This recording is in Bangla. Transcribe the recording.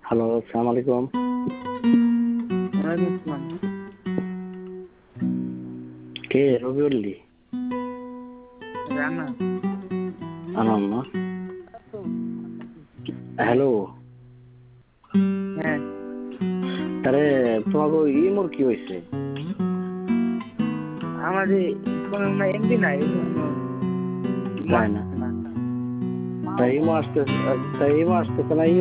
হ্যালো, আসসালামু আলাইকুম। ওয়ালাইকুম আসসালাম। কে রবিউল্লি? রানা। আনাম না? হ্যালো, হ্যাঁ, তারে তোমাকে ইমোর কি হয়েছে? আমার ফোন এমবি নাই, এই জন্য তাই না? আসতেছে না। তাই ইমো আসতেছে না।